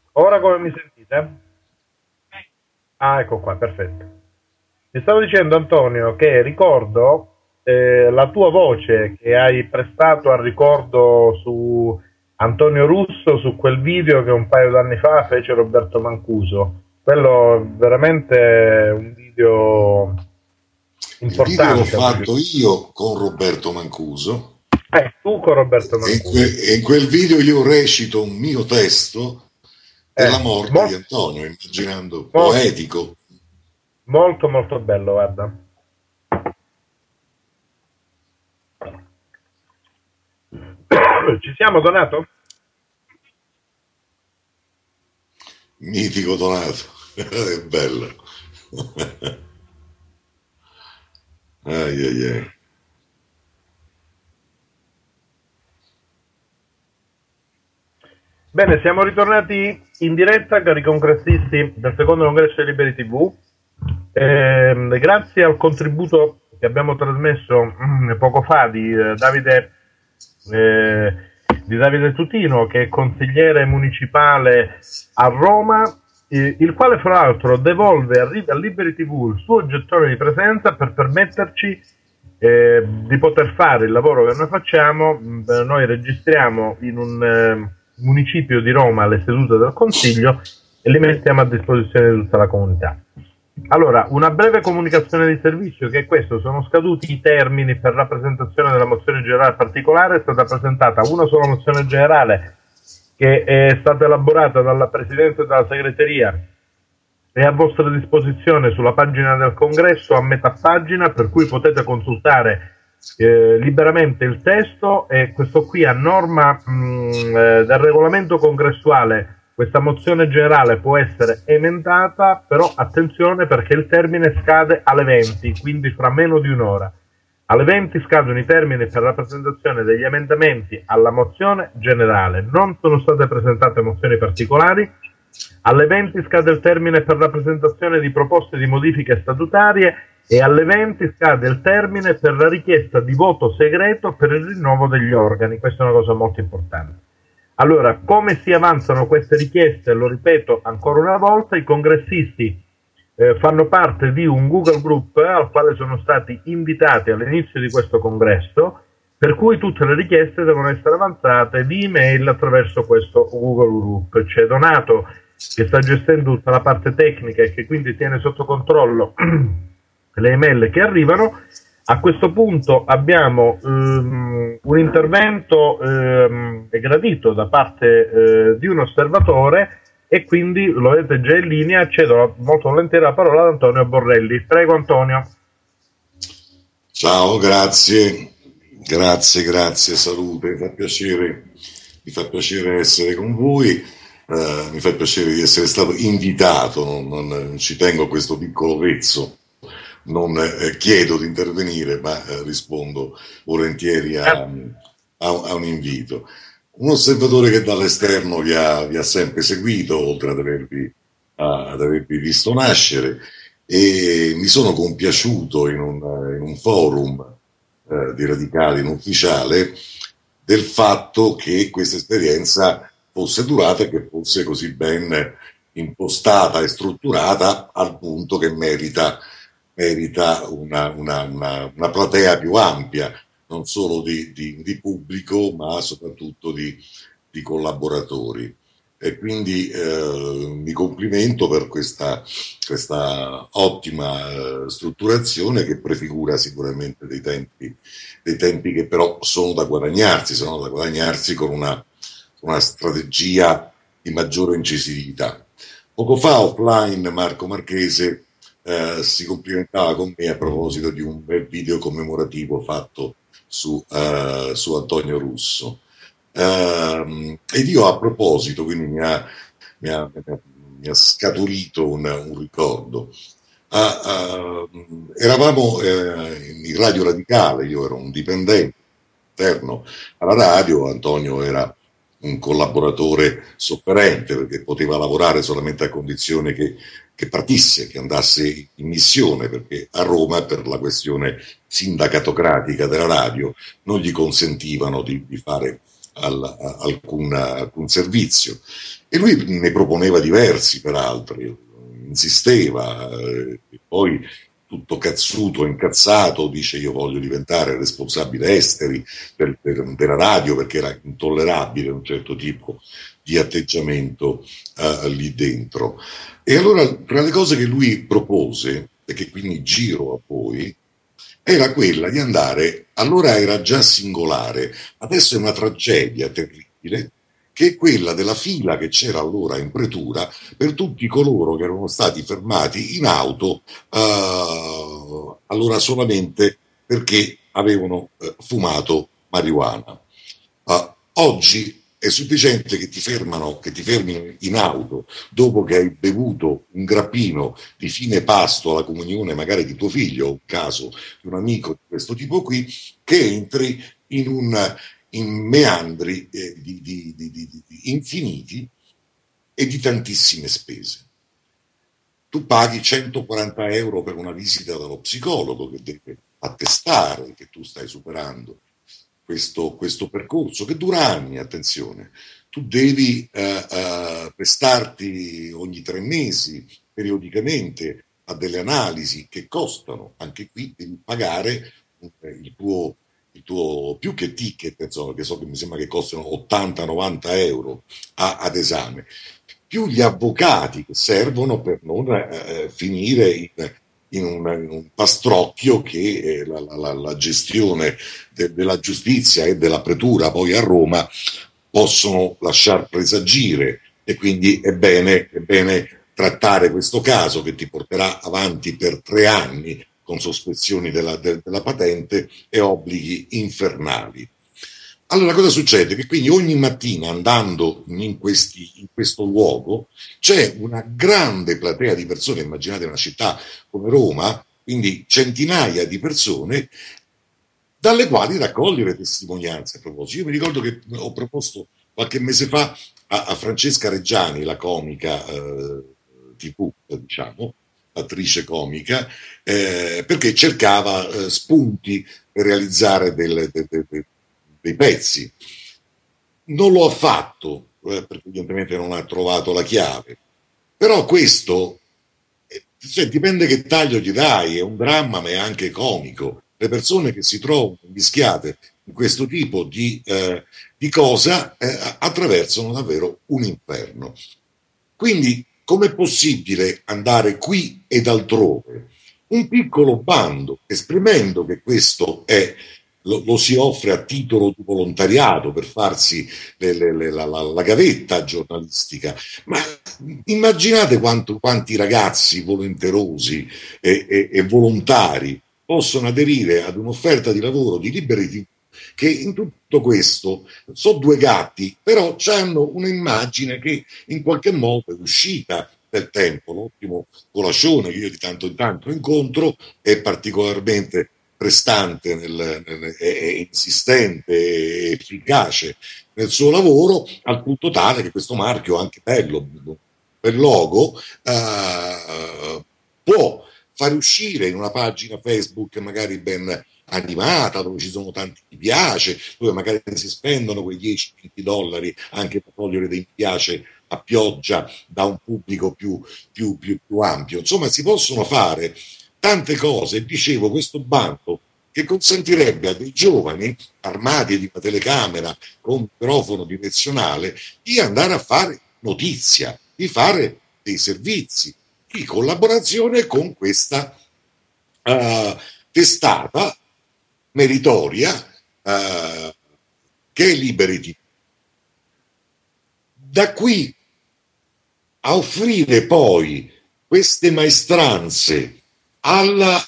Ora come mi sentite? Ah, ecco qua, perfetto. Ti stavo dicendo, Antonio, che ricordo la tua voce che hai prestato al ricordo su Antonio Russo, su quel video che un paio d'anni fa fece Roberto Mancuso. Quello è veramente un video Il video l'ho importante, voglio fatto io con Roberto Mancuso dire. Tu con Roberto e Mancuso. e in quel video io recito un mio testo per la morte di Molto, Antonio, immaginando molto, poetico. molto, molto bello, guarda. Ci siamo, Donato? Mitico Donato, è bello. Ai ai ai. Bene, siamo ritornati in diretta, cari congressisti del secondo congresso di Liberi TV. Grazie al contributo che abbiamo trasmesso poco fa eh, di Davide Tutino, che è consigliere municipale a Roma, il quale fra l'altro devolve a Liberi TV il suo gettone di presenza per permetterci di poter fare il lavoro che noi facciamo. Noi registriamo in un municipio di Roma le sedute del Consiglio e le mettiamo a disposizione di tutta la comunità. Allora, una breve comunicazione di servizio, che è questo: sono scaduti i termini per la presentazione della mozione generale particolare. È stata presentata una sola mozione generale che è stata elaborata dalla Presidenza e dalla Segreteria, è a vostra disposizione sulla pagina del congresso a metà pagina, per cui potete consultare liberamente il testo. E questo qui, a norma del regolamento congressuale, questa mozione generale può essere emendata, però attenzione, perché il termine scade alle 20, quindi fra meno di un'ora. Alle 20 scadono i termini per la presentazione degli emendamenti alla mozione generale. Non sono state presentate mozioni particolari. Alle 20 scade il termine per la presentazione di proposte di modifiche statutarie e alle 20 scade il termine per la richiesta di voto segreto per il rinnovo degli organi. Questa è una cosa molto importante. Allora, come si avanzano queste richieste? Lo ripeto ancora una volta: i congressisti fanno parte di un Google Group al quale sono stati invitati all'inizio di questo congresso, per cui tutte le richieste devono essere avanzate di email attraverso questo Google Group. C'è Donato che sta gestendo tutta la parte tecnica e che quindi tiene sotto controllo le email che arrivano. A questo punto abbiamo un intervento gradito da parte di un osservatore, e quindi lo vedete già in linea. Cedo molto volentieri la parola ad Antonio Borrelli. Prego, Antonio. Ciao, grazie, grazie, salute, mi fa piacere essere con voi, mi fa piacere di essere stato invitato, non ci tengo a questo piccolo vezzo, non chiedo di intervenire, ma rispondo volentieri a un invito. Un osservatore che dall'esterno vi ha sempre seguito, oltre ad avervi visto nascere, e mi sono compiaciuto in un forum di radicali in ufficiale del fatto che questa esperienza fosse durata e che fosse così ben impostata e strutturata al punto che merita una platea più ampia, non solo di pubblico, ma soprattutto di collaboratori. E quindi mi complimento per questa ottima strutturazione, che prefigura sicuramente dei tempi che però sono da guadagnarsi con una strategia di maggiore incisività. Poco fa offline Marco Marchese si complimentava con me a proposito di un bel video commemorativo fatto su Antonio Russo. Ed io, a proposito, quindi mi ha scaturito un ricordo. Eravamo in Radio Radicale, io ero un dipendente interno alla radio, Antonio era un collaboratore sofferente perché poteva lavorare solamente a condizione che partisse, che andasse in missione, perché a Roma, per la questione sindacatocratica della radio, non gli consentivano di fare alcun servizio. E lui ne proponeva diversi, peraltro, insisteva, e poi tutto cazzuto, incazzato, dice: io voglio diventare responsabile esteri della radio, perché era intollerabile un certo tipo di atteggiamento lì dentro. E allora, tra le cose che lui propose, e che quindi giro a voi, era quella di andare, allora era già singolare, adesso è una tragedia terribile, che è quella della fila che c'era allora in pretura per tutti coloro che erano stati fermati in auto, allora solamente perché avevano fumato marijuana. Oggi è sufficiente che ti fermino in auto dopo che hai bevuto un grappino di fine pasto alla comunione magari di tuo figlio, o un caso di un amico di questo tipo qui, che entri in meandri di infiniti e di tantissime spese. Tu paghi 140 euro per una visita dallo psicologo che deve attestare che tu stai superando questo percorso, che dura anni, attenzione. Tu devi prestarti ogni 3 mesi, periodicamente, a delle analisi che costano. Anche qui devi pagare il tuo più che ticket, insomma, che so che mi sembra che costano 80-90 euro ad esame, più gli avvocati che servono per non finire in un pastrocchio che la gestione della giustizia e della pretura poi a Roma possono lasciar presagire, e quindi è bene trattare questo caso che ti porterà avanti per 3 anni con sospensioni della patente e obblighi infernali. Allora cosa succede? Che quindi ogni mattina, andando in questo luogo, c'è una grande platea di persone. Immaginate una città come Roma, quindi centinaia di persone, dalle quali raccogliere testimonianze. A proposito, io mi ricordo che ho proposto qualche mese fa a Francesca Reggiani, la comica TV, diciamo, attrice comica, perché cercava spunti per realizzare dei pezzi. Non lo ha fatto, perché evidentemente non ha trovato la chiave. Però questo, dipende che taglio gli dai, è un dramma ma è anche comico. Le persone che si trovano mischiate in questo tipo di cosa attraversano davvero un inferno. Quindi, com'è possibile andare qui ed altrove? Un piccolo bando, esprimendo che questo lo si offre a titolo di volontariato per farsi la gavetta giornalistica, ma immaginate quanti ragazzi volenterosi e volontari possono aderire ad un'offerta di lavoro di Liberty, che in tutto questo sono 2 gatti, però hanno un'immagine che in qualche modo è uscita del tempo. L'ottimo Colascione, che io di tanto in tanto incontro, è particolarmente prestante e insistente e efficace nel suo lavoro, al punto tale che questo marchio, anche bello, per logo, può far uscire in una pagina Facebook magari ben animata, dove ci sono tanti mi piace, dove magari si spendono quei 10-20 dollari anche per togliere dei mi piace a pioggia da un pubblico più ampio. Insomma, si possono fare tante cose. Dicevo, questo bando che consentirebbe a dei giovani armati di una telecamera con microfono direzionale di andare a fare notizia, di fare dei servizi di collaborazione con questa testata meritoria che è Liberty. Da qui a offrire poi queste maestranze al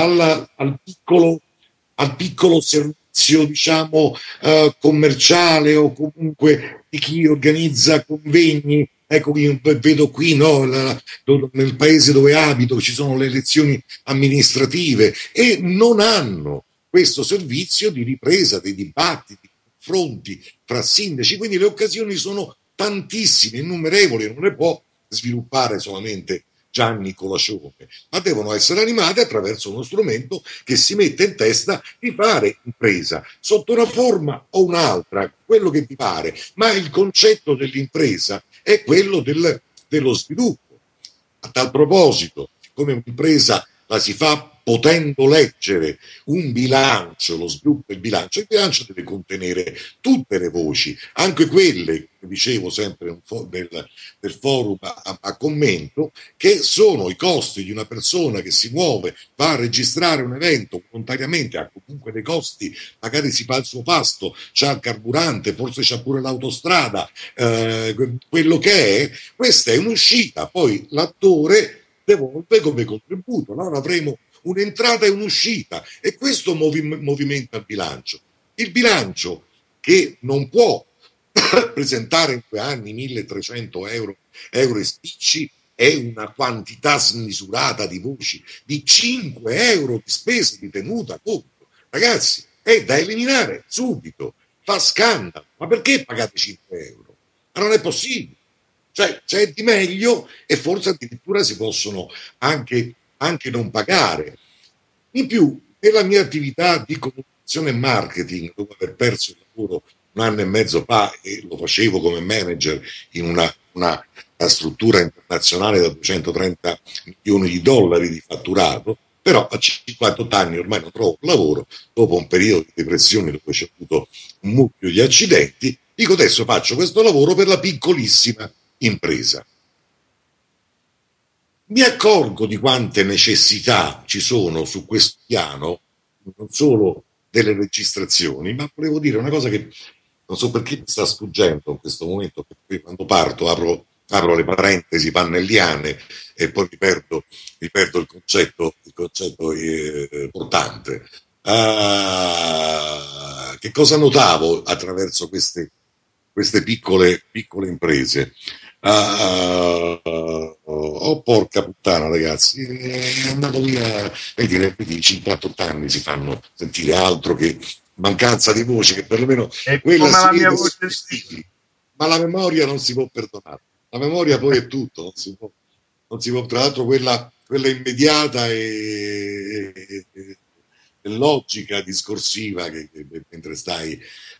piccolo servizio, diciamo, commerciale, o comunque di chi organizza convegni. Ecco, io vedo qui, no, nel paese dove abito ci sono le elezioni amministrative e non hanno questo servizio di ripresa dei dibattiti, confronti tra sindaci, quindi le occasioni sono tantissime, innumerevoli, non le può sviluppare solamente Gianni Colacione, ma devono essere animate attraverso uno strumento che si mette in testa di fare impresa, sotto una forma o un'altra, quello che vi pare, ma il concetto dell'impresa è quello dello sviluppo. A tal proposito, come un'impresa la si fa potendo leggere un bilancio, lo sviluppo del bilancio, il bilancio deve contenere tutte le voci, anche quelle, dicevo sempre del forum a commento, che sono i costi di una persona che si muove, va a registrare un evento volontariamente, ha comunque dei costi, magari si fa il suo pasto, c'ha il carburante, forse c'ha pure l'autostrada, quello che è, questa è un'uscita, poi l'attore devolve come contributo, allora avremo un'entrata e un'uscita, e questo movimenta il bilancio. Il bilancio che non può presentare in 2 anni 1.300 euro e spicci è una quantità smisurata di voci, di 5 euro di spese di tenuta conto. Ragazzi, è da eliminare subito, fa scandalo. Ma perché pagate 5 euro? Ma non è possibile. Cioè, c'è di meglio, e forse addirittura si possono anche non pagare. In più, nella mia attività di comunicazione e marketing, dopo aver perso il lavoro 1 anno e mezzo fa, e lo facevo come manager in una struttura internazionale da 230 milioni di dollari di fatturato, però a 58 anni ormai non trovo lavoro, dopo un periodo di depressione dove c'è avuto un mucchio di accidenti, dico adesso faccio questo lavoro per la piccolissima impresa. Mi accorgo di quante necessità ci sono su questo piano, non solo delle registrazioni, ma volevo dire una cosa che non so perché mi sta sfuggendo in questo momento, perché quando parto apro le parentesi pannelliane e poi riperdo il concetto portante. Che cosa notavo attraverso queste piccole imprese? Oh, porca puttana, ragazzi, è andato via, vedi, i 58 anni si fanno sentire, altro che mancanza di voce, che perlomeno quella si vede sui stili, ma la memoria non si può perdonare. La memoria poi è tutto, non si può, tra l'altro quella immediata e logica, discorsiva, che mentre stai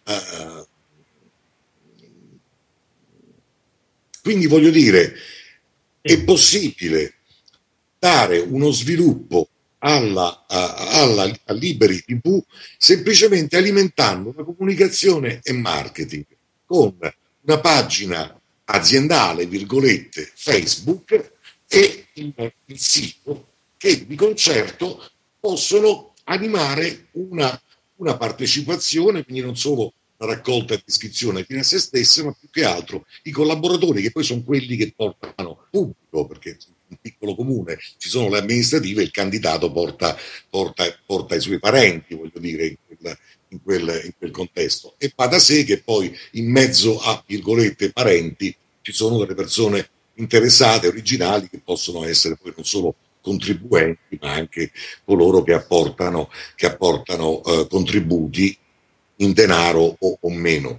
quindi voglio dire, è possibile dare uno sviluppo alla Liberi TV semplicemente alimentando una comunicazione e marketing con una pagina aziendale, virgolette, Facebook, e il sito, che di concerto possono animare una partecipazione, quindi non solo la raccolta di iscrizione fine a se stesse, ma più che altro i collaboratori, che poi sono quelli che portano pubblico, perché in un piccolo comune ci sono le amministrative, il candidato porta i suoi parenti, voglio dire, in quel contesto, e va da sé che poi in mezzo a, virgolette, parenti ci sono delle persone interessate, originali, che possono essere poi non solo contribuenti, ma anche coloro che apportano contributi in denaro o meno.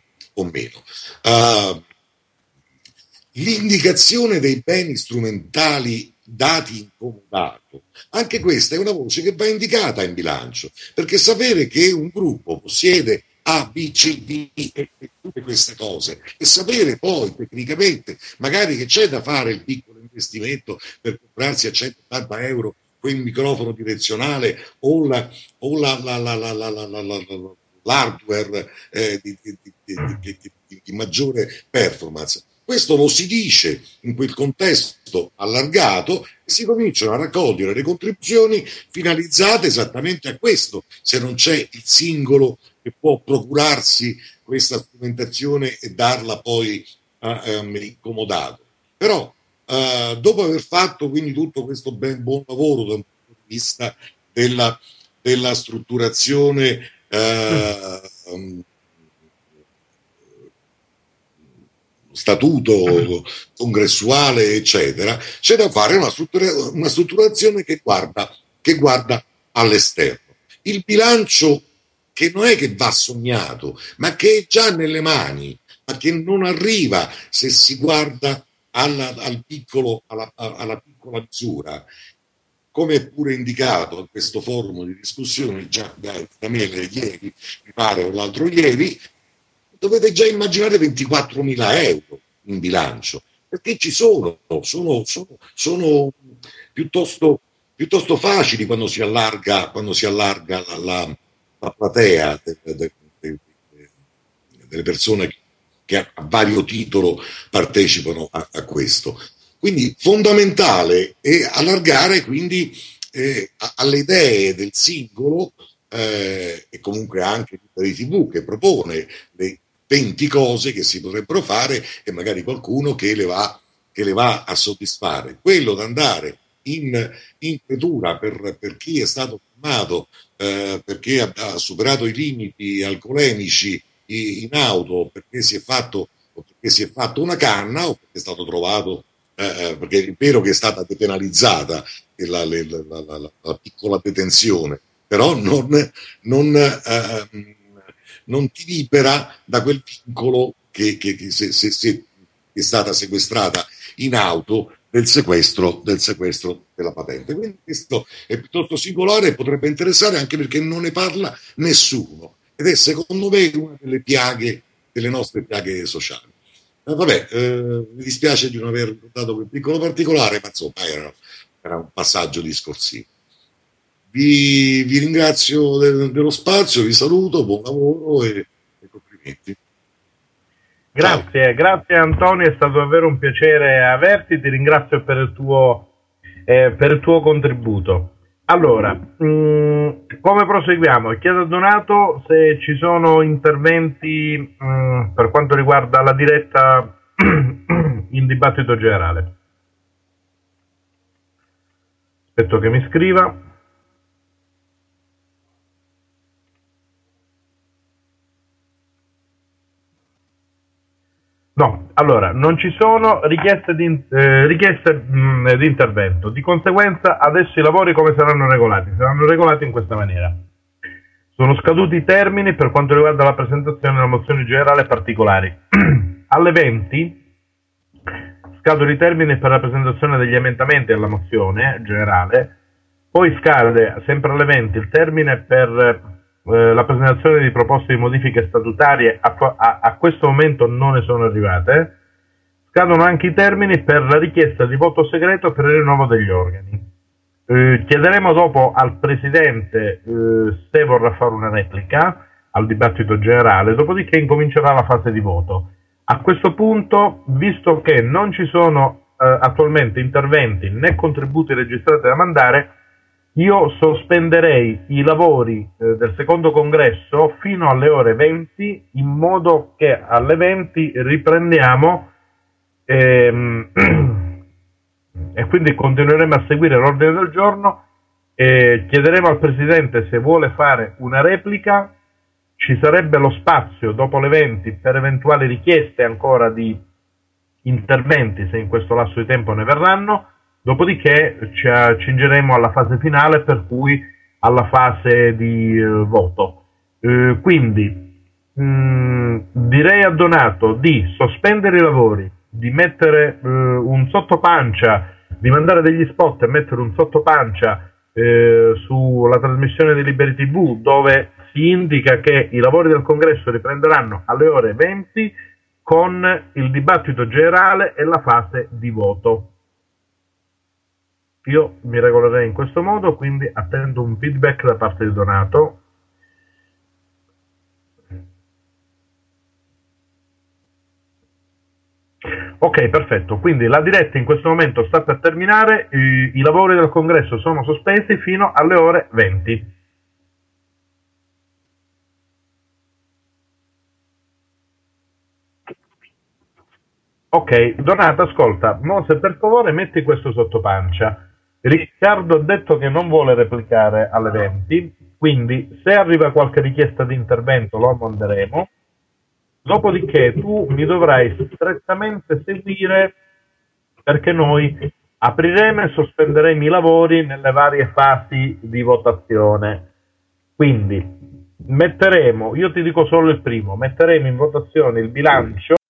L'indicazione dei beni strumentali dati in comodato, anche questa è una voce che va indicata in bilancio, perché sapere che un gruppo possiede A, B, C, D e tutte queste cose, e sapere poi tecnicamente magari che c'è da fare il piccolo investimento per comprarsi a 180 euro quel microfono direzionale o l'hardware di maggiore performance. Questo lo si dice in quel contesto allargato e si cominciano a raccogliere le contribuzioni finalizzate esattamente a questo, se non c'è il singolo che può procurarsi questa strumentazione e darla poi incomodato. Però dopo aver fatto quindi tutto questo buon lavoro da un punto di vista della strutturazione statuto congressuale, eccetera, c'è da fare una strutturazione che guarda all'esterno. Il bilancio, che non è che va sognato, ma che è già nelle mani, ma che non arriva se si guarda alla piccola misura, come è pure indicato in questo forum di discussione già da me ieri, mi pare, o l'altro ieri, dovete già immaginare 24.000 euro in bilancio, perché ci sono piuttosto facili quando si allarga la platea delle persone che a vario titolo partecipano a questo. Quindi fondamentale è allargare quindi alle idee del singolo e comunque anche di TV che propone le 20 cose che si potrebbero fare e magari qualcuno che le va a soddisfare. Quello da andare in pretura per chi è stato fermato perché ha superato i limiti alcolemici in auto, perché si è fatto una canna o perché è stato trovato, perché è vero che è stata depenalizzata la piccola detenzione, però non ti libera da quel vincolo che se è stata sequestrata in auto del sequestro della patente. Quindi questo è piuttosto singolare e potrebbe interessare anche perché non ne parla nessuno ed è secondo me una delle nostre piaghe sociali. Mi dispiace di non aver dato quel piccolo particolare, ma insomma era un passaggio discorsivo. Vi ringrazio dello spazio, vi saluto, buon lavoro e complimenti. Grazie Antonio, è stato davvero un piacere averti, ti ringrazio per il tuo contributo. Allora, come proseguiamo? Chiedo a Donato se ci sono interventi per quanto riguarda la diretta in dibattito generale. Aspetto che mi scriva. No, allora, non ci sono richieste di intervento, di conseguenza adesso i lavori come saranno regolati? Saranno regolati in questa maniera. Sono scaduti i termini per quanto riguarda la presentazione della mozione generale particolari. Alle 20 scadono i termini per la presentazione degli emendamenti alla mozione generale, poi scade sempre alle 20 il termine per la presentazione di proposte di modifiche statutarie. A questo momento non ne sono arrivate. Scadono anche i termini per la richiesta di voto segreto per il rinnovo degli organi. Chiederemo dopo al Presidente se vorrà fare una replica al dibattito generale, dopodiché incomincerà la fase di voto. A questo punto, visto che non ci sono attualmente interventi né contributi registrati da mandare, io sospenderei i lavori del secondo congresso fino alle ore 20, in modo che alle 20 riprendiamo e quindi continueremo a seguire l'ordine del giorno e chiederemo al Presidente se vuole fare una replica. Ci sarebbe lo spazio dopo le 20 per eventuali richieste ancora di interventi, se in questo lasso di tempo ne verranno. Dopodiché ci accingeremo alla fase finale, per cui alla fase di voto. Quindi direi a Donato di sospendere i lavori, di mettere un sottopancia, di mandare degli spot e mettere un sottopancia sulla trasmissione di Liberi TV, dove si indica che i lavori del congresso riprenderanno alle ore 20 con il dibattito generale e la fase di voto. Io mi regolerei in questo modo, quindi attendo un feedback da parte di Donato. Ok, perfetto. Quindi la diretta in questo momento sta per terminare, i lavori del congresso sono sospesi fino alle ore 20. Ok, Donato, ascolta, Mose, per favore metti questo sottopancia. Riccardo ha detto che non vuole replicare alle 20, quindi se arriva qualche richiesta di intervento lo manderemo. Dopodiché tu mi dovrai strettamente seguire, perché noi apriremo e sospenderemo i lavori nelle varie fasi di votazione. Quindi metteremo, io ti dico solo il primo, metteremo in votazione il bilancio